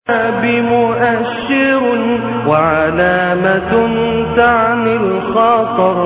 بمؤشر وعلامة تعني الخطر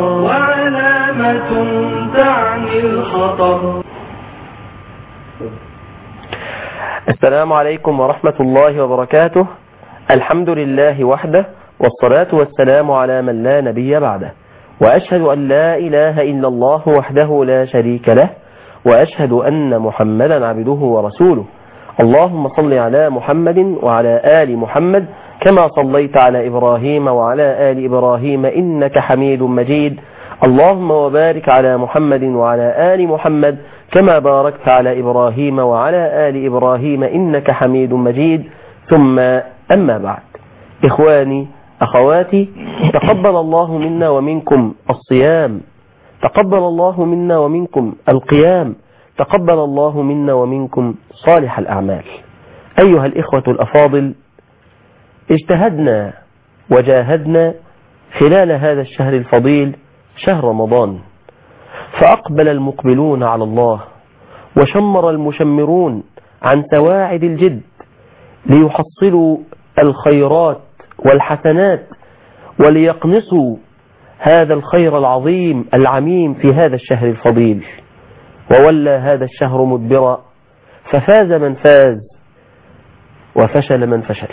السلام عليكم ورحمة الله وبركاته. الحمد لله وحده، والصلاة والسلام على من لا نبي بعده، وأشهد أن لا إله إلا الله وحده لا شريك له، وأشهد أن محمدا عبده ورسوله. اللهم صل على محمد وعلى آل محمد كما صليت على إبراهيم وعلى آل إبراهيم إنك حميد مجيد. اللهم وبارك على محمد وعلى آل محمد كما باركت على إبراهيم وعلى آل إبراهيم إنك حميد مجيد. ثم أما بعد، إخواني أخواتي، تقبل الله منا ومنكم الصيام، تقبل الله منا ومنكم القيام، تقبل الله منا ومنكم صالح الأعمال. أيها الإخوة الأفاضل، اجتهدنا وجاهدنا خلال هذا الشهر الفضيل، شهر رمضان، فأقبل المقبلون على الله وشمر المشمرون عن سواعد الجد ليحصلوا الخيرات والحسنات وليقنصوا هذا الخير العظيم العميم في هذا الشهر الفضيل. وولى هذا الشهر مدبرا، ففاز من فاز وفشل من فشل.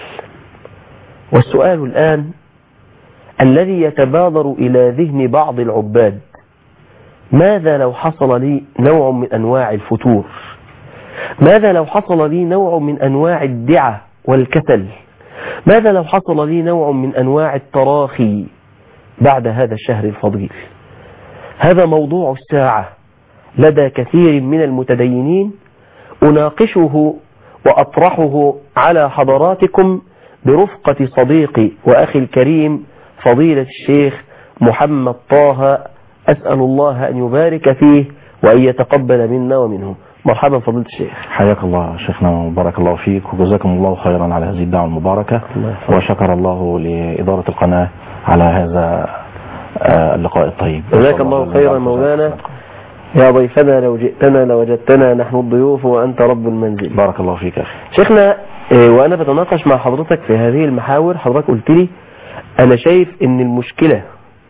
والسؤال الآن الذي يتبادر إلى ذهن بعض العباد: ماذا لو حصل لي نوع من أنواع الفتور؟ ماذا لو حصل لي نوع من أنواع الدعة والكسل؟ ماذا لو حصل لي نوع من أنواع التراخي بعد هذا الشهر الفضيل؟ هذا موضوع الساعة لدى كثير من المتدينين، أناقشه وأطرحه على حضراتكم برفقة صديقي وأخي الكريم فضيلة الشيخ محمد طه، أسأل الله أن يبارك فيه وأن يتقبل منا ومنه. مرحبا فضيلة الشيخ. حياك الله شيخنا وبارك الله فيك، وجزاكم الله خيرا على هذه الدعوة المباركة، وشكر الله لإدارة القناة على هذا اللقاء الطيب. جزاك الله خيرا مولانا. يا ضيفنا لو جئتنا لوجدتنا نحن الضيوف وأنت رب المنزل. بارك الله فيك أخي. شيخنا، وأنا بتناقش مع حضرتك في هذه المحاور، حضرتك قلت لي أنا شايف أن المشكلة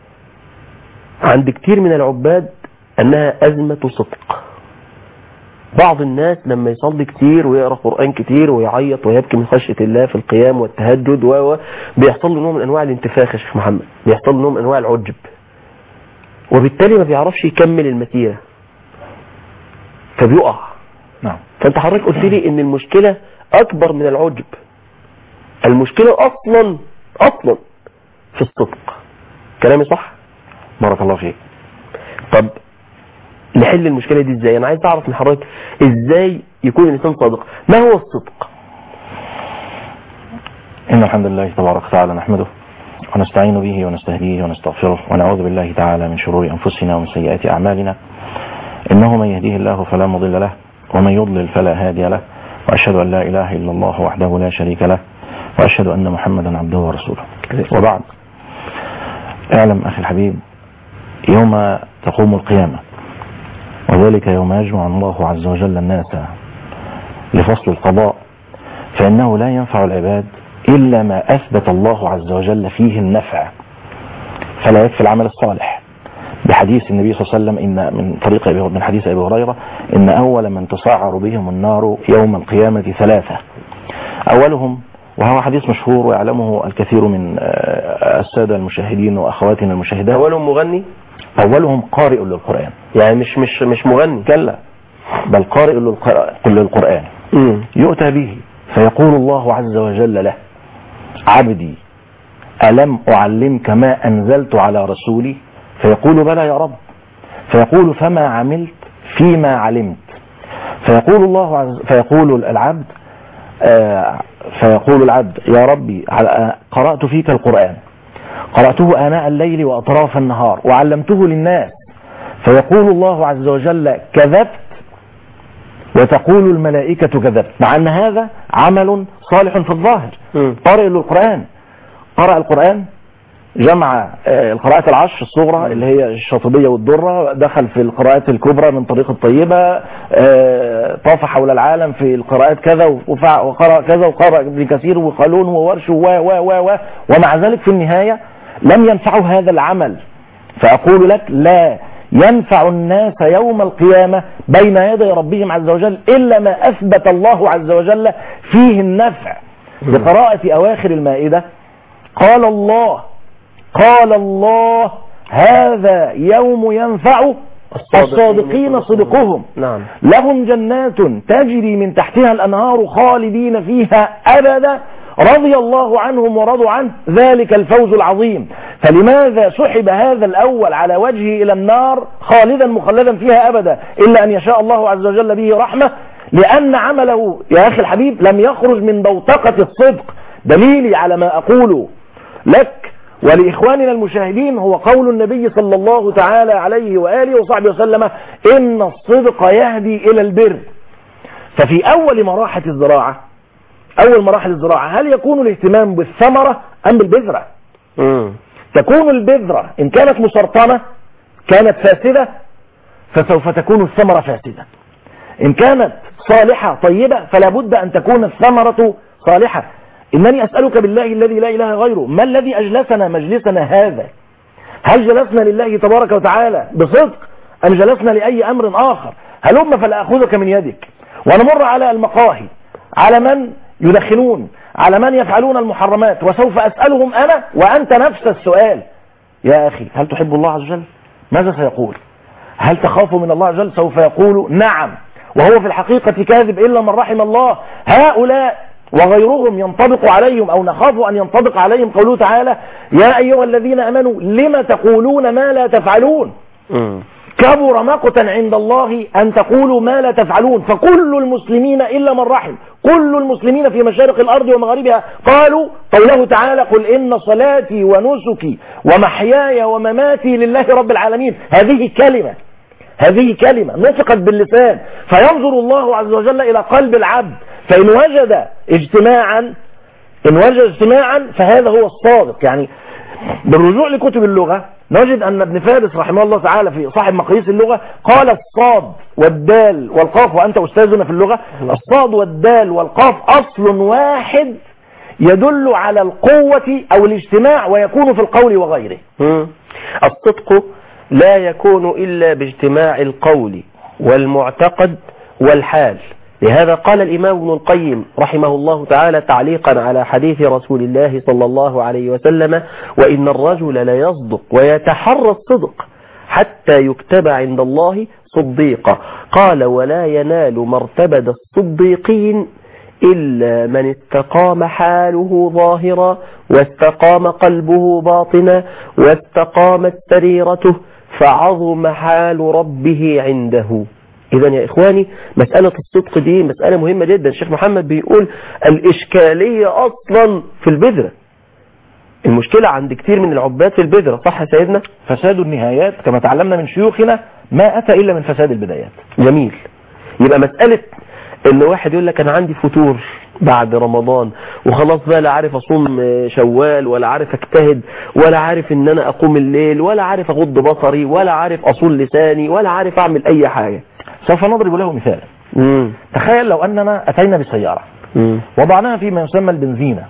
عند كتير من العباد أنها أزمة صدق. بعض الناس لما يصلي كتير ويقرأ قرآن كتير ويعيط ويبكي من خشية الله في القيام والتهجد بيحصل له نوع من أنواع الانتفاخ يا شيخ محمد، بيحصل له نوع من أنواع العجب، وبالتالي ما بيعرفش يكمل المسيرة فبيقع. نعم. فأنت حضرتك قلت لي إن المشكلة أكبر من العجب، المشكلة أصلا في الصدق. كلامي صح؟ بارك الله فيك. طب نحل المشكلة دي ازاي؟ انا عايز اعرف من حضرتك ازاي يكون الانسان صادق. ما هو الصدق؟ إن الحمد لله تبارك وتعالى نحمده ونستعين به ونستهديه ونستغفره، ونعوذ بالله تعالى من شرور أنفسنا ومن سيئات أعمالنا. إنه من يهديه الله فلا مضل له، ومن يضلل فلا هادي له، وأشهد أن لا إله إلا الله وحده لا شريك له، وأشهد أن محمدا عبده ورسوله. وبعد، اعلم أخي الحبيب، يوم تقوم القيامة، وذلك يوم يجمع الله عز وجل الناس لفصل القضاء، فإنه لا ينفع العباد إلا ما أثبت الله عز وجل فيه النفع، فلا يكفي العمل الصالح. بحديث النبي صلى الله عليه وسلم من حديث أبي هريرة: إن أول من تسعر بهم النار يوم القيامة ثلاثة. أولهم، وهو حديث مشهور ويعلمه الكثير من السادة المشاهدين وأخواتنا المشاهدات. أولهم مغني؟ أولهم قارئ للقرآن. يعني مش مغني؟ كلا، بل قارئ للقرآن. يؤتى به فيقول الله عز وجل له: عبدي ألم أعلمك ما أنزلت على رسولي؟ فيقول: بلى يا رب. فيقول: فما عملت فيما علمت؟ فيقول العبد: يا ربي قرأت فيك القرآن، قرأته آناء الليل وأطراف النهار وعلمته للناس. فيقول الله عز وجل: كذبت. وتقول الملائكة: كذبت. مع أن هذا عمل صالح في الظاهر. قارئ للقرآن، قرأ القرآن جمع القراءات العشر الصغرى اللي هي الشاطبية والدرة، دخل في القراءات الكبرى من طريق الطيبة، طاف حول العالم في القراءات كذا وقرأ كذا وقرأ ابن كثير وقالون وورش ومع ذلك في النهاية لم ينفعه هذا العمل. فأقول لك لا ينفع الناس يوم القيامة بين يدي ربهم عز وجل إلا ما أثبت الله عز وجل فيه النفع. بقراءة أواخر المائدة قال الله هذا يوم ينفع الصادقين صدقهم، نعم. لهم جنات تجري من تحتها الأنهار خالدين فيها أبدا رضي الله عنهم ورضوا عنه ذلك الفوز العظيم. فلماذا سحب هذا الأول على وجهه إلى النار خالدا مخلدا فيها أبدا إلا أن يشاء الله عز وجل به رحمة؟ لأن عمله يا أخي الحبيب لم يخرج من بوتقة الصدق. دليلي على ما أقوله لك ولإخواننا المشاهدين هو قول النبي صلى الله تعالى عليه وآله وصحبه وسلم إن الصدق يهدي إلى البر. ففي أول مراحل الزراعة هل يكون الاهتمام بالثمرة أم بالبذرة؟ تكون البذرة إن كانت مسرطنة كانت فاسدة فسوف تكون الثمرة فاسدة. إن كانت صالحة طيبة فلا بد أن تكون الثمرة صالحة. إنني أسألك بالله الذي لا إله غيره ما الذي أجلسنا مجلسنا هذا؟ هل جلسنا لله تبارك وتعالى بصدق أم جلسنا لأي أمر آخر؟ هلم فلأخذك من يدك ونمر على المقاهي، على من يدخنون، على من يفعلون المحرمات، وسوف أسألهم أنا وأنت نفس السؤال: يا أخي هل تحب الله عز وجل؟ ماذا سيقول؟ هل تخاف من الله عز وجل؟ سوف يقول نعم، وهو في الحقيقة كاذب إلا من رحم الله. هؤلاء وغيرهم ينطبق عليهم أو نخاف أن ينطبق عليهم قوله تعالى: يا أيها الذين آمنوا لم تقولون ما لا تفعلون كبر مقتا عند الله أن تقولوا ما لا تفعلون. فكل المسلمين إلا من رحم، كل المسلمين في مشارق الأرض ومغاربها قالوا قوله تعالى: قل إن صلاتي ونسكي ومحياي ومماتي لله رب العالمين. هذه كلمة نطقت باللسان، فينظر الله عز وجل إلى قلب العبد، فإن وجد اجتماعا فهذا هو الصادق. يعني بالرجوع لكتب اللغة نجد أن ابن فارس رحمه الله تعالى في صاحب مقاييس اللغة قال: الصاد والدال والقاف، وأنت أستاذنا في اللغة، الصاد والدال والقاف أصل واحد يدل على القوة أو الاجتماع ويكون في القول وغيره. الصدق لا يكون إلا باجتماع القول والمعتقد والحال. لهذا قال الإمام ابن القيم رحمه الله تعالى تعليقا على حديث رسول الله صلى الله عليه وسلم: وإن الرجل ليصدق ويتحرى الصدق حتى يكتب عند الله صديقا. قال: ولا ينال مرتبة الصديقين إلا من استقام حاله ظاهرا واستقام قلبه باطنا واستقامت سريرته فعظم حال ربه عنده. إذا يا إخواني مسألة الصدق دي مسألة مهمة جدا. الشيخ محمد بيقول الإشكالية أصلا في البذرة، المشكلة عند كتير من العباد في البذرة. صح يا سيدنا؟ فساد النهايات كما تعلمنا من شيوخنا ما أتى إلا من فساد البدايات. جميل. يبقى مسألة إن واحد يقول لك أنا عندي فتور بعد رمضان وخلاص بقى لا عارف أصوم شوال ولا عارف أجتهد ولا عارف إن أنا أقوم الليل ولا عارف أغض بصري ولا عارف أصول لساني ولا عارف أعمل أي حاجة. سوف نضرب له مثال. تخيل لو أننا أتينا بسيارة وضعناها فيما يسمى البنزينة،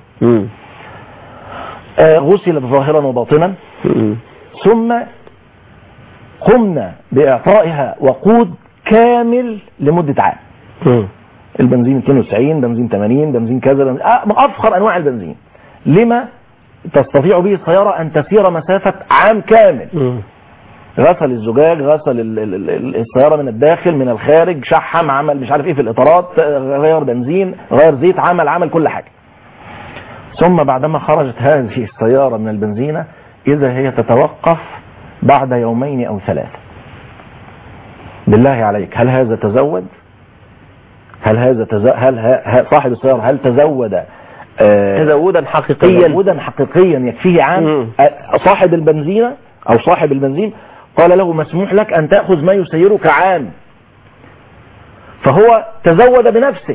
غسلت ظاهرا وباطنا، ثم قمنا بإعطائها وقود كامل لمدة عام. البنزين 92، بنزين 80، بنزين كذا، أفخر أنواع البنزين. لما تستطيع به السيارة أن تسير مسافة عام كامل. غسل الزجاج، غسل السيارة من الداخل من الخارج، شحم، عمل مش عارف ايه في الإطارات، غير بنزين، غير زيت، عمل كل حاجة. ثم بعدما خرجت هذه السيارة من البنزينة إذا هي تتوقف بعد 2 أو 3. بالله عليك هل هذا تزود؟ هل صاحب السيارة هل تزود تزودا حقيقيا يكفيه عام؟ صاحب البنزينة أو صاحب البنزين قال له مسموح لك أن تأخذ ما يسيرك عام، فهو تزود بنفسه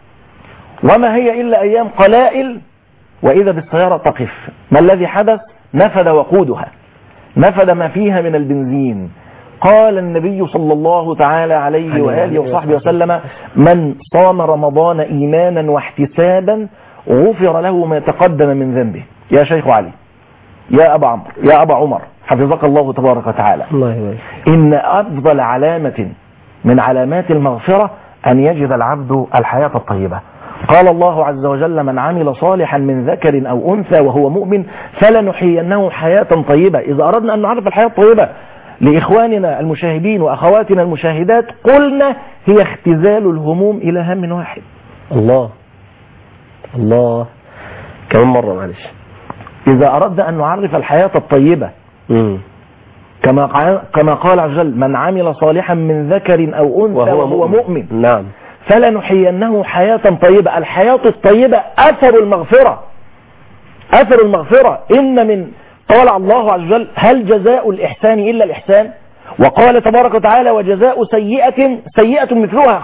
وما هي إلا أيام قلائل وإذا بالسيارة تقف. ما الذي حدث؟ نفد وقودها، نفد ما فيها من البنزين. قال النبي صلى الله تعالى عليه وآله وصحبه وسلم: من صام رمضان إيمانا واحتسابا غفر له ما تقدم من ذنبه. يا شيخ علي، يا أبا عمرو، يا أبا عمر، حفظك الله تبارك وتعالى، إن أفضل علامة من علامات المغفرة أن يجد العبد الحياة الطيبة. قال الله عز وجل: من عمل صالحا من ذكر أو أنثى وهو مؤمن فلنحيينه حياة طيبة. إذا أردنا أن نعرف الحياة الطيبة لإخواننا المشاهدين وأخواتنا المشاهدات قلنا هي اختزال الهموم إلى هم واحد. الله كمان مرة معلش. إذا أردنا أن نعرف الحياة الطيبة كما قال عز وجل: من عمل صالحا من ذكر أو أنثى وهو مؤمن نعم فلنحيينه حياة طيبة. الحياة الطيبة أثر المغفرة، أثر المغفرة. إن من قال الله عز وجل: هل جزاء الإحسان إلا الإحسان؟ وقال تبارك وتعالى: وجزاء سيئة مثلها.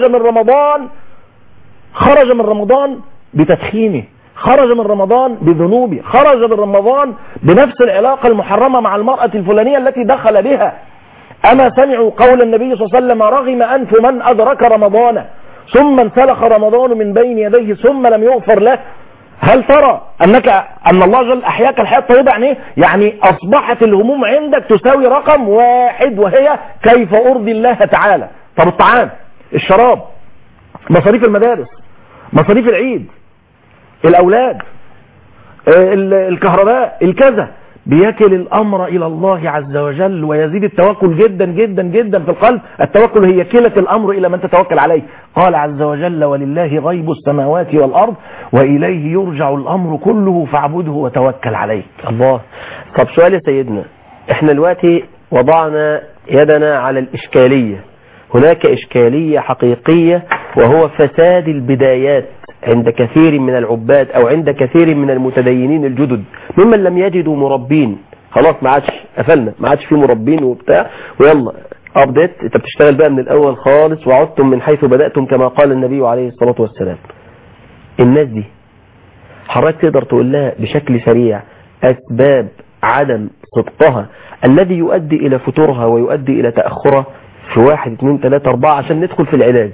خرج من رمضان بتدخينه، خرج من رمضان بذنوبه، خرج من رمضان بنفس العلاقة المحرمة مع المرأة الفلانية التي دخل بها. أما سمعوا قول النبي صلى الله عليه وسلم: رغم أنف من أدرك رمضان ثم انسلخ رمضان من بين يديه ثم لم يغفر له. هل ترى أن الله جل أحياك الحياة الطيبة؟ يعني أصبحت الهموم عندك تساوي رقم واحد، وهي كيف أرضي الله تعالى. طب الطعام، الشراب، مصاريف المدارس، مصاريف العيد، الأولاد، الكهرباء، الكذا. بيكل الأمر إلى الله عز وجل ويزيد التوكل جدا جدا جدا في القلب. التوكل هي كلة الأمر إلى من تتوكل عليه. قال عز وجل: ولله غيب السماوات والأرض وإليه يرجع الأمر كله فاعبده وتوكل عليه. الله. طب سؤال يا سيدنا، احنا دلوقتي وضعنا يدنا على الإشكالية. هناك إشكالية حقيقية وهو فساد البدايات عند كثير من العباد أو عند كثير من المتدينين الجدد ممن لم يجدوا مربين. خلاص ما عادش، قفلنا، ما عادش فيه مربين وبتاع، ويلا ابديت، انت بتشتغل بقى من الأول خالص، وعدتم من حيث بدأتم كما قال النبي عليه الصلاة والسلام. الناس دي حضرتك تقدر تقول لها بشكل سريع أسباب عدم صدقها الذي يؤدي إلى فتورها ويؤدي إلى تأخرها في 1 2 3 4 عشان ندخل في العلاج؟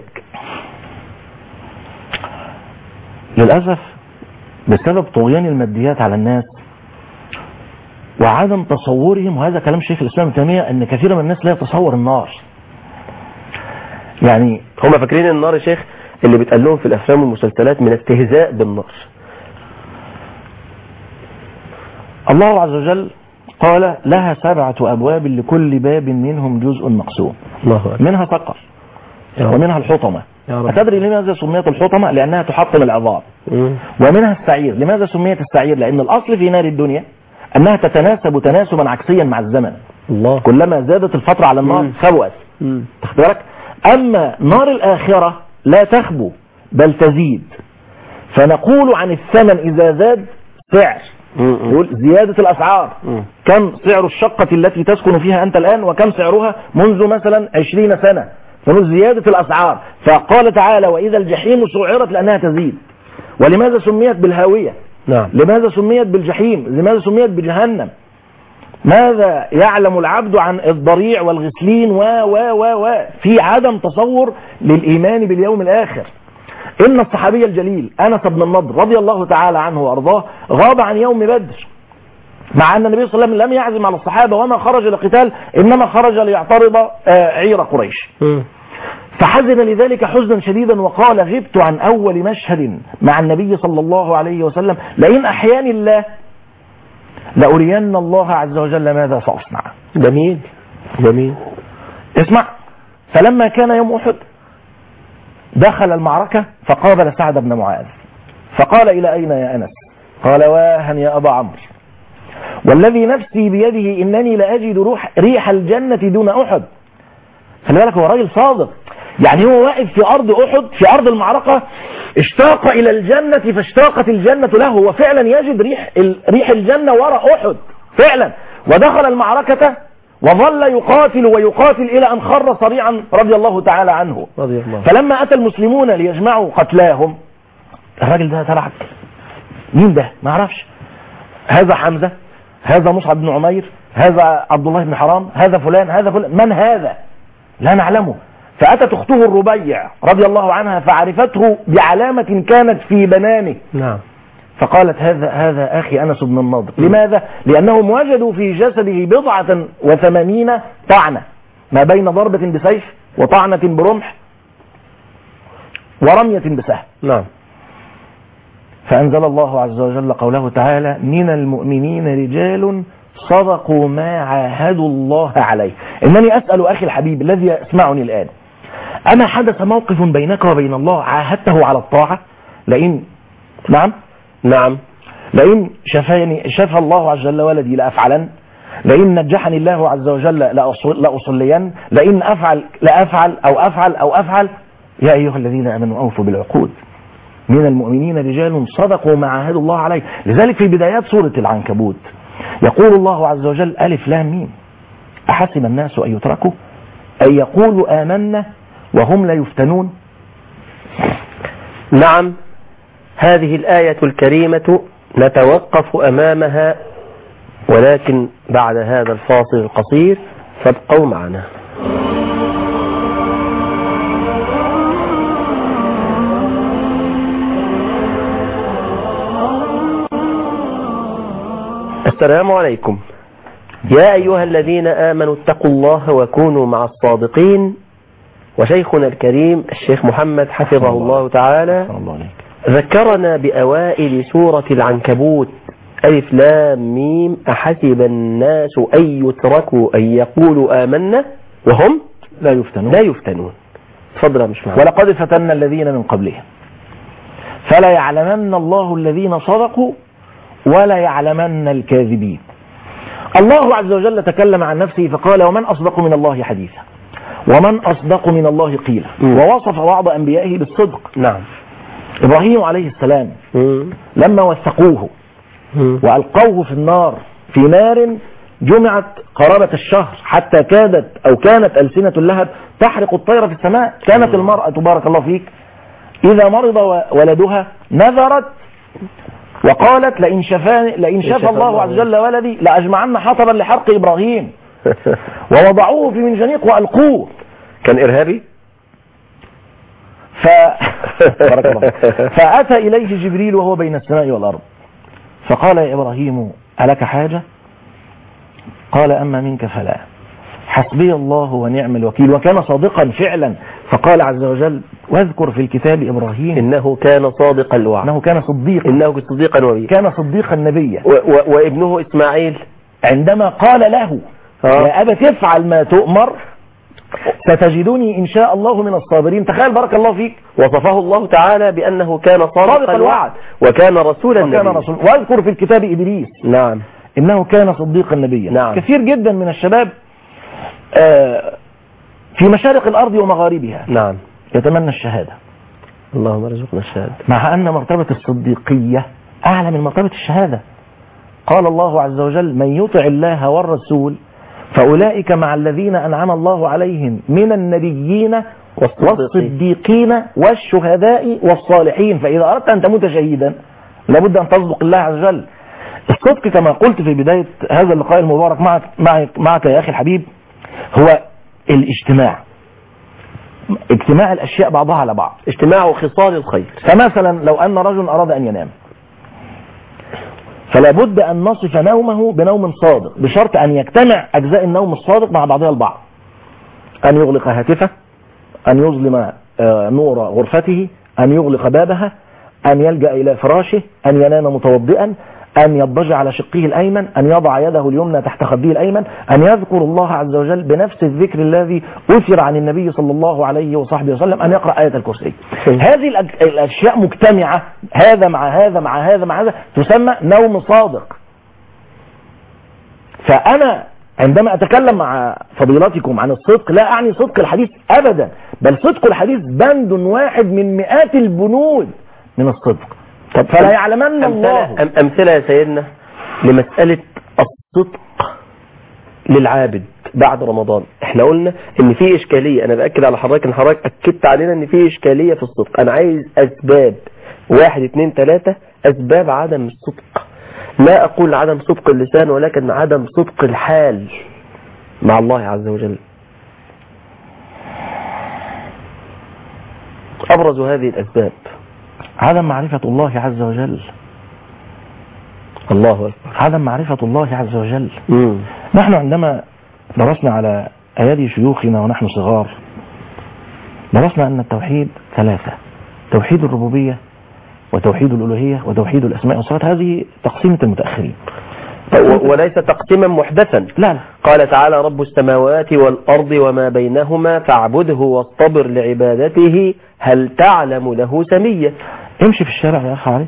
للأسف بسبب طغيان الماديات على الناس وعدم تصورهم، وهذا كلام شيخ الإسلام ابن تيمية، أن كثير من الناس لا يتصور النار. يعني هم فاكرين النار يا شيخ اللي بيتقال لهم في الأفلام والمسلسلات من استهزاء بالنار. الله عز وجل قال: لها 7 أبواب لكل باب منهم جزء مقسوم. منها سقر ومنها الحطمة. أتدري لماذا سميت الحطمة؟ لأنها تحطم العظام. ومنها السعير. لماذا سميت السعير؟ لأن الأصل في نار الدنيا أنها تتناسب تناسبا عكسيا مع الزمن. كلما زادت الفترة على النار خبوت. تاخد بالك؟ أما نار الآخرة لا تخبو بل تزيد. فنقول عن الثمن إذا زاد سعر، يقول زيادة الأسعار. كم سعر الشقة التي تسكن فيها أنت الآن وكم سعرها منذ مثلا 20 سنة؟ فنقول زيادة الأسعار. فقال تعالى: وإذا الجحيم سعرت، لأنها تزيد. ولماذا سميت بالهاوية؟ لماذا سميت بالجحيم؟ لماذا سميت بجهنم؟ ماذا يعلم العبد عن الضريع والغسلين في عدم تصور للإيمان باليوم الآخر. إن الصحابي الجليل أنس بن النضر رضي الله تعالى عنه وأرضاه غاب عن يوم بدر، مع أن النبي صلى الله عليه وسلم لم يعزم على الصحابة وما خرج لقتال، إنما خرج ليعترض عير قريش. فحزن لذلك حزنا شديدا وقال: غبت عن أول مشهد مع النبي صلى الله عليه وسلم، لئن أحياني الله لأرين الله عز وجل ماذا سأصنع. جميل. اسمع. فلما كان يوم أحد دخل المعركة فقابل سعد بن معاذ فقال: إلى أين يا أنس؟ قال: واها يا أبا عمرو، والذي نفسي بيده إنني لأجد ريح الجنة دون أحد. خلي بالك، هو راجل صادق. يعني هو واقف في أرض أحد، في أرض المعركة، اشتاق إلى الجنة فاشتاقت الجنة له. هو فعلا يجد ريح الجنة وراء أحد فعلا. ودخل المعركة وظل يقاتل ويقاتل إلى أن خر صريعا رضي الله تعالى عنه. فلما أتى المسلمون ليجمعوا قتلاهم، الراجل ده تلعب. مين ده؟ ما عرفش. هذا حمزة، هذا مصعب بن عمير، هذا عبد الله بن حرام، هذا فلان، هذا فلان، من هذا؟ لا نعلمه. فأتت أخته الربيع رضي الله عنها فعرفته بعلامة كانت في بنانه. نعم. فقالت هذا أخي أنس بن النضر. لماذا؟ لأنهم وجدوا في جسده 87 طعنة، ما بين ضربة بسيف وطعنة برمح ورمية بسهم. نعم. فأنزل الله عز وجل قوله تعالى: من المؤمنين رجال صدقوا ما عاهدوا الله عليه. إنني أسأل أخي الحبيب الذي يسمعني الآن، أما حدث موقف بينك وبين الله عاهدته على الطاعة؟ نعم لئن شفى الله عز وجل ولدي لأفعلن، لئن نجحني الله عز وجل لأصلين، لئن لأفعل أو أفعل. يا أيها الذين آمنوا أوفوا بالعقود، من المؤمنين رجال صدقوا ما عاهدوا الله عليه. لذلك في بدايات سورة العنكبوت يقول الله عز وجل: ألف لام ميم، أحسب الناس أن يتركوا أن يقولوا آمنا وهم لا يفتنون. نعم، هذه الآية الكريمة نتوقف أمامها، ولكن بعد هذا الفاصل القصير فابقوا معنا. السلام عليكم. يا أيها الذين آمنوا اتقوا الله وكونوا مع الصادقين. وشيخنا الكريم الشيخ محمد حفظه الله تعالى ذكرنا بأوائل سورة العنكبوت: ألف لام ميم، أحسب الناس أن يتركوا أن يقولوا آمنا وهم لا يفتنون. تفضل يا مش معنا. ولقد فتنا الذين من قبلهم فلا يعلمن الله الذين صدقوا ولا يعلمن الكاذبين. الله عز وجل تكلم عن نفسه فقال: ومن أصدق من الله حديثا ومن أصدق من الله قيلا. ووصف بعض أنبيائه بالصدق. نعم. إبراهيم عليه السلام لما وثقوه وألقوه في النار، في نار جمعت قرابة الشهر، حتى كانت ألسنة اللهب تحرق الطير في السماء. كانت المرأة بارك الله فيك إذا مرض ولدها نذرت وقالت: لئن شفى الله عز وجل ولدي لأجمعن حطبا لحرق إبراهيم. ووضعوه في منجنيق وألقوه. كان إرهابي. بارك الله. فأتى إليه جبريل وهو بين السماء والأرض فقال: يا إبراهيم ألك حاجة؟ قال: أما منك فلا، حسبي الله ونعم الوكيل. وكان صادقا فعلا. فقال عز وجل: واذكر في الكتاب إبراهيم إنه كان صادق الوعد، إنه كان صديقا نبيا، كان صديقا نبيا. وابنه إسماعيل عندما قال له: يا أبت افعل ما تؤمر ستجدني إن شاء الله من الصابرين. تخيل بارك الله فيك، وصفه الله تعالى بأنه كان صادق الوعد وكان رسولا نبيا. واذكر في الكتاب إدريس. نعم. إنه كان صديقا نبيا. نعم. كثير جدا من الشباب في مشارق الأرض ومغاربها نعم يتمنى الشهادة. اللهم ارزقنا الشهادة، مع أن مرتبة الصديقية أعلى من مرتبة الشهادة. قال الله عز وجل: من يطع الله والرسول فأولئك مع الذين أنعم الله عليهم من النبيين والصديقين والشهداء والصالحين. فإذا أردت أن تموت شهيدا لابد أن تصدق الله عز وجل. الصدق كما قلت في بداية هذا اللقاء المبارك معك يا أخي الحبيب هو اجتماع الأشياء بعضها على بعض، اجتماع خصال الخير. فمثلا لو أن رجل أراد أن ينام فلا بد أن نصف نومه بنوم صادق، بشرط أن يجتمع أجزاء النوم الصادق مع بعضها البعض: أن يغلق هاتفه، أن يظلم نور غرفته، أن يغلق بابها، أن يلجأ إلى فراشه، أن ينام متوضئا، أن يضجع على شقه الأيمن، أن يضع يده اليمنى تحت خده الأيمن، أن يذكر الله عز وجل بنفس الذكر الذي أثر عن النبي صلى الله عليه وصحبه وسلم، أن يقرأ آية الكرسي. هذه الأشياء مجتمعة، هذا مع هذا مع هذا مع هذا، تسمى نوم صادق. فأنا عندما أتكلم مع فضيلتكم عن الصدق لا أعني صدق الحديث أبدا، بل صدق الحديث بند واحد من مئات البنود من الصدق. طب فلا يعلمن الله. أمثلة يا سيدنا لمسألة الصدق للعابد بعد رمضان. احنا قلنا ان في اشكالية، انا بأكد على حضرتك ان حضرتك اكدت علينا ان في اشكالية في الصدق. انا عايز اسباب 1 2 3 اسباب عدم الصدق. لا أقول عدم صدق اللسان ولكن عدم صدق الحال مع الله عز وجل. أبرز هذه الأسباب عدم معرفة الله عز وجل. الله أكبر. عدم معرفة الله عز وجل. نحن عندما درسنا على أيادي شيوخنا ونحن صغار درسنا أن التوحيد ثلاثة: توحيد الربوبية وتوحيد الألوهية وتوحيد الأسماء والصفات. هذه تقسيمة المتأخرين وليس تقسيما محدثا. لا. قال تعالى: رب السماوات والأرض وما بينهما فاعبده واصطبر لعبادته هل تعلم له سميا. امشي في الشارع يا أخي علي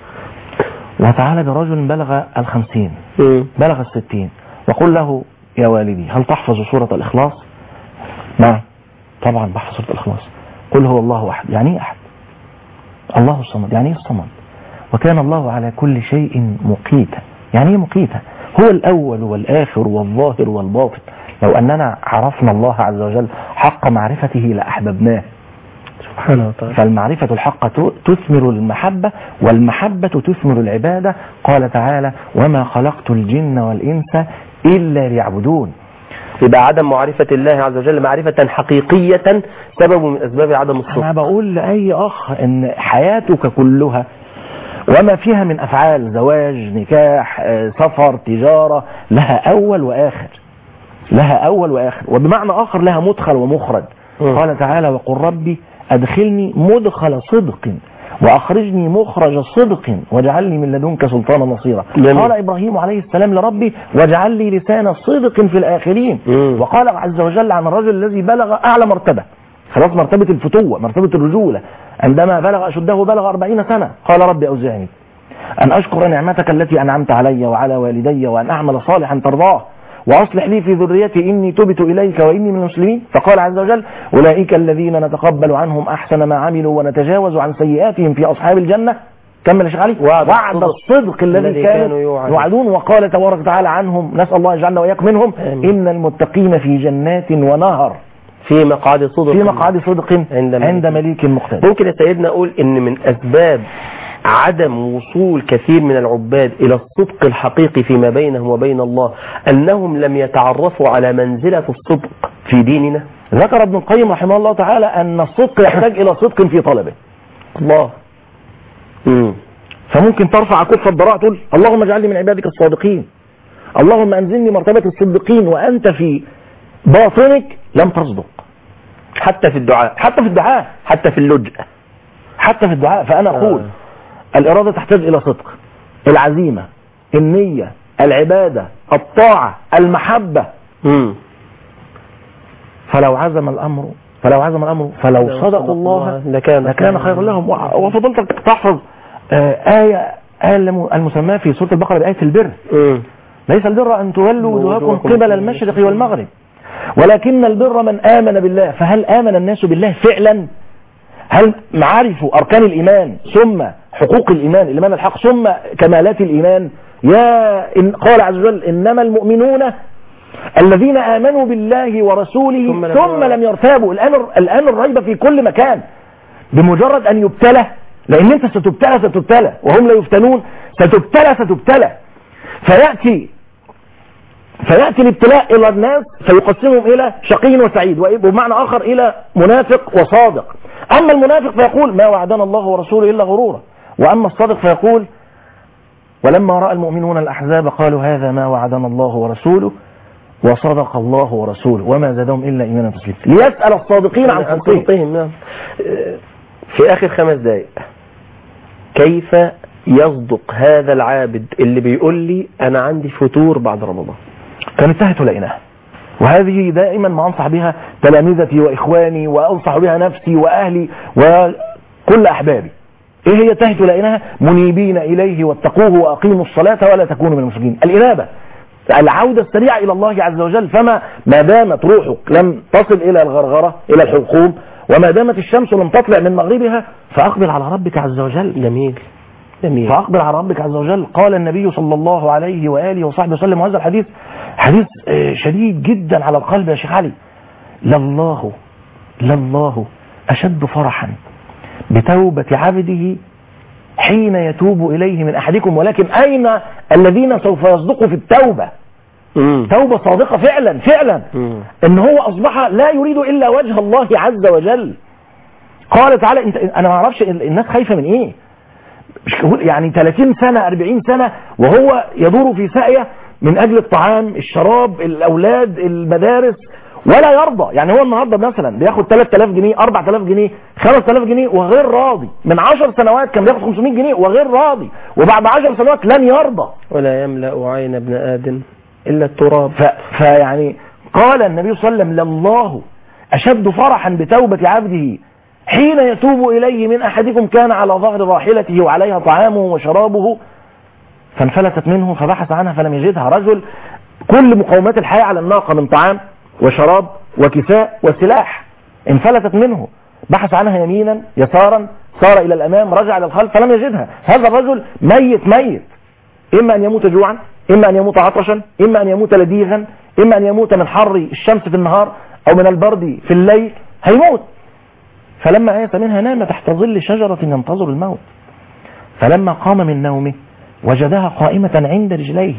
وتعالى برجل بلغ 50 بلغ 60 وقل له: يا والدي هل تحفظ سورة الإخلاص؟ نعم طبعا بحفظ سورة الإخلاص. قل هو الله أحد. يعني ايه أحد؟ الله الصمد. يعني ايه الصمد؟ وكان الله على كل شيء مقيتا. يعني ايه مقيتا؟ هو الأول والآخر والظاهر والباطن. لو أننا عرفنا الله عز وجل حق معرفته لأحببناه سبحانه وتعالى. فالمعرفة الحق تثمر المحبة والمحبة تثمر العبادة. قال تعالى: وما خلقت الجن والإنس إلا ليعبدون. يبقى عدم معرفة الله عز وجل معرفة حقيقية سبب من أسباب عدم الصدق. أنا بقول لأي أخ أن حياتك كلها وما فيها من أفعال زواج نكاح سفر تجارة لها أول وآخر. لها أول وآخر وبمعنى آخر لها مدخل ومخرج. قال تعالى: وقل ربي أدخلني مدخل صدق وأخرجني مخرج صدق واجعلني من لدنك سلطانا نصيرا. قال إبراهيم عليه السلام لربي: واجعل لي لسان صدق في الآخرين. وقال عز وجل عن الرجل الذي بلغ أعلى مرتبة، خلاص مرتبة الفتوة، مرتبة الرجولة، عندما بلغ أشده بلغ 40 سنة قال: ربي أوزعني أن أشكر نعمتك التي أنعمت علي وعلى والدي وأن أعمل صالحا ترضاه وأصلح لي في ذريتي إني تبت إليك وإني من المسلمين. فقال عز وجل: أولئك الذين نتقبل عنهم أحسن ما عملوا ونتجاوز عن سيئاتهم في أصحاب الجنة. كمل يا شيخ علي. وعد الصدق الذي كانوا يوعدون. وقال تبارك وتعالى عنهم: نسأل الله يجعلنا وإياكم منهم. إن المتقين في جنات ونهر في مقعد صدق. في مقعد صدق عند مليك مقتدر. ممكن يا سيدنا أقول إن من أسباب عدم وصول كثير من العباد إلى الصدق الحقيقي فيما بينهم وبين الله أنهم لم يتعرفوا على منزلة الصدق في ديننا. ذكر ابن القيم رحمه الله تعالى أن الصدق يحتاج إلى صدق في طلبه. الله. فممكن ترفع كف الضراء تقول: اللهم اجعلني من عبادك الصادقين، اللهم أنزلني مرتبة الصديقين، وأنت في باطنك لم تصدق. حتى في الدعاء، حتى في الدعاء، حتى في اللجأ، حتى في الدعاء. فأنا أقول الإرادة تحتاج إلى صدق، العزيمة، النية، العبادة، الطاعة، المحبة. فلو عزم الأمر فلو صدقوا الله لكان خيرا لهم. وفضلتك تحفظ آية المسماة في سورة البقرة بآية البر. ليس البر أن تولوا وجوهكم قبل المشرق والمغرب ولكن البر من آمن بالله. فهل آمن الناس بالله فعلا؟ هل معرفوا أركان الإيمان ثم حقوق الإيمان، الإيمان الحق، ثم كمالات الإيمان؟ قال عز وجل: إنما المؤمنون الذين آمنوا بالله ورسوله ثم لم يرتابوا. الآن الريب في كل مكان بمجرد أن يبتلى، لأن أنت ستبتلى وهم لا يفتنون. ستبتلى فيأتي الابتلاء إلى الناس فيقسمهم إلى شقي وسعيد، وبمعنى آخر إلى منافق وصادق. أما المنافق فيقول: ما وعدنا الله ورسوله إلا غرورا. وأما الصادق فيقول: ولما رأى المؤمنون الأحزاب قالوا هذا ما وعدنا الله ورسوله وصدق الله ورسوله وما زادهم إلا إيمانا تسليما. ليسأل الصادقين عن صدقهم. في آخر 5 دقائق، كيف يصدق هذا العابد اللي بيقول لي أنا عندي فتور بعد رمضان؟ كانت تهت لقيناها، وهذه دائما ما أنصح بها تلامذتي وإخواني، وأنصح بها نفسي وأهلي وكل أحبابي. إيه هي تهت لقيناها؟ منيبين إليه واتقوه وأقيموا الصلاة ولا تكونوا من المشركين. الإنابة، العودة السريعة إلى الله عز وجل. ما دامت روحك لم تصل إلى الغرغرة، إلى الحلقوم، وما دامت الشمس لم تطلع من مغربها، فأقبل على ربك عز وجل. جميل. فأقبل على ربك عز وجل. قال النبي صلى الله عليه وآله وصحبه وسلم، وهذا الحديث حديث شديد جدا على القلب يا شيخ علي: لله أشد فرحا بتوبة عبده حين يتوب إليه من أحدكم، ولكن أين الذين سوف يصدقوا في التوبة؟ توبة صادقة فعلا فعلا، إن هو أصبح لا يريد إلا وجه الله عز وجل. قال تعالى أنا ما أعرفش الناس خايفة من إيه، يعني 30 سنة 40 سنة وهو يدور في ساقية من أجل الطعام الشراب الأولاد المدارس ولا يرضى. يعني هو النهاردة مثلا بياخد 3000 جنيه 4000 جنيه 5000 جنيه وغير راضي. من 10 سنوات كان بياخد 500 جنيه وغير راضي، وبعد 10 سنوات لن يرضى. ولا يملأ عين ابن آدم إلا التراب. فيعني قال النبي صلى الله عليه وسلم لله أشد فرحا بتوبة عبده حين يتوب إليه من أحدكم كان على ظهر راحلته وعليها طعامه وشرابه فانفلتت منه فبحث عنها فلم يجدها. رجل كل مقومات الحياة على الناقة من طعام وشراب وكساء وسلاح، انفلتت منه، بحث عنها يمينا يسارا، صار إلى الأمام، رجع إلى الخلف فلم يجدها. هذا الرجل ميت، إما أن يموت جوعا، إما أن يموت عطشا، إما أن يموت لديغا، إما أن يموت من حر الشمس في النهار أو من البرد في الليل، هيموت. فلما آيس منها نام تحت ظل شجرة ينتظر الموت، فلما قام من نومه وجدها قائمة عند رجليه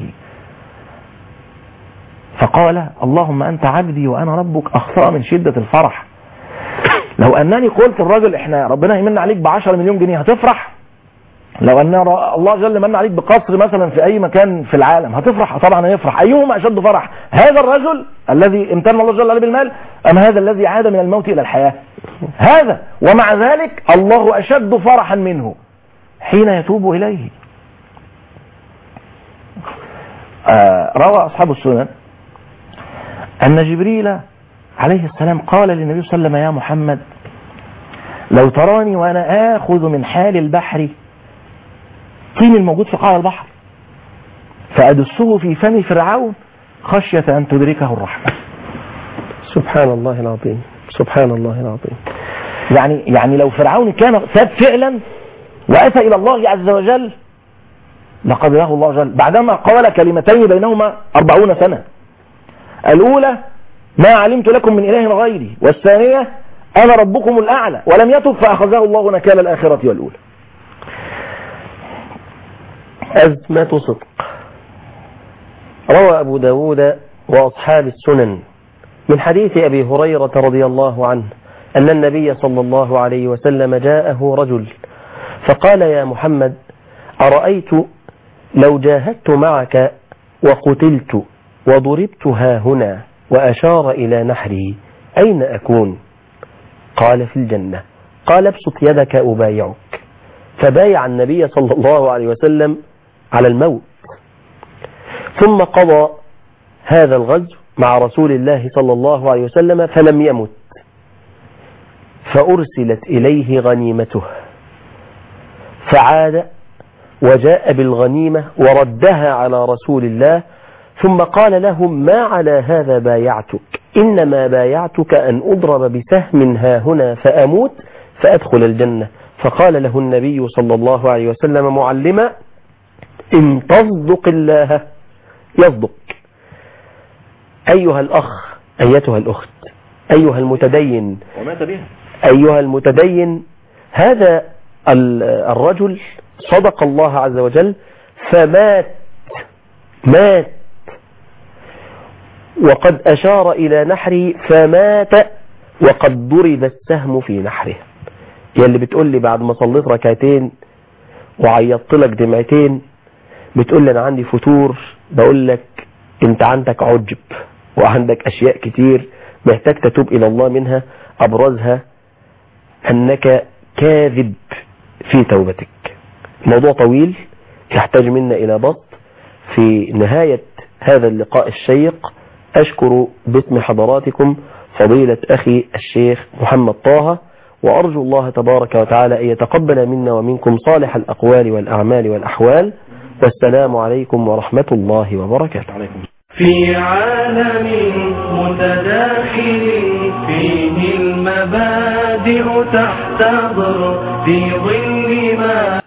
فقال اللهم أنت عبدي وأنا ربك. أخطأ من شدة الفرح. لو أنني قلت الرجل إحنا ربنا يمن عليك ب10 مليون جنيه هتفرح؟ لو أن الله جل من عليك بقصر مثلا في أي مكان في العالم هتفرح؟ طبعا هيفرح. أيهما أشد فرح، هذا الرجل الذي امتن الله جل عليه بالمال أم هذا الذي عاد من الموت إلى الحياة؟ هذا. ومع ذلك الله أشد فرحا منه حين يتوب إليه. روى أصحاب السنن أن جبريل عليه السلام قال للنبي صلى الله عليه وسلم يا محمد لو تراني وأنا آخذ من حال البحر طين الموجود في قاع البحر فأدسه في فم فرعون خشية أن تدركه الرحمة. سبحان الله العظيم، سبحان الله العظيم. يعني لو فرعون كان تاب فعلا وأتى إلى الله عز وجل لقبله الله جل بعدما قال كلمتين بينهما 40 سنة. الأولى ما علمت لكم من إله غيري، والثانية أنا ربكم الأعلى، ولم يتب فأخذه الله نكال الآخرة والأولى. أزمة صدق. روى أبو داود وأصحاب السنن من حديث أبي هريرة رضي الله عنه أن النبي صلى الله عليه وسلم جاءه رجل فقال يا محمد أرأيت لو جاهدت معك وقتلت وضربت ها هنا، وأشار إلى نحري، أين أكون؟ قال في الجنة. قال ابسط يدك أبايعك. فبايع النبي صلى الله عليه وسلم على الموت. ثم قضى هذا الغزو مع رسول الله صلى الله عليه وسلم فلم يمت، فأرسلت إليه غنيمته فعاد وجاء بالغنيمة وردها على رسول الله، ثم قال لهم ما على هذا بايعتك، إنما بايعتك أن أضرب بسهم ها هنا فأموت فأدخل الجنة. فقال له النبي صلى الله عليه وسلم معلما إن تصدق الله يصدق. أيها الأخ، أيتها الأخت، أيها المتدين، ومات بها. أيها المتدين، هذا الرجل صدق الله عز وجل فمات وقد أشار إلى نحره فمات وقد ضرب السهم في نحره. يلي بتقول لي بعد ما صليت ركعتين وعيطت لك دمعتين بتقول لي أنا عندي فتور، بقول لك أنت عندك عجب وعندك أشياء كتير محتاج تتوب إلى الله منها، أبرزها أنك كاذب في توبتك. موضوع طويل يحتاج منا إلى بسط. في نهاية هذا اللقاء الشيق أشكر باسم حضراتكم فضيلة أخي الشيخ محمد طه، وأرجو الله تبارك وتعالى أن يتقبل منا ومنكم صالح الأقوال والأعمال والأحوال. والسلام عليكم ورحمة الله وبركاته. في عالم متداخل فيه المبادئ تحتضر في ظل ما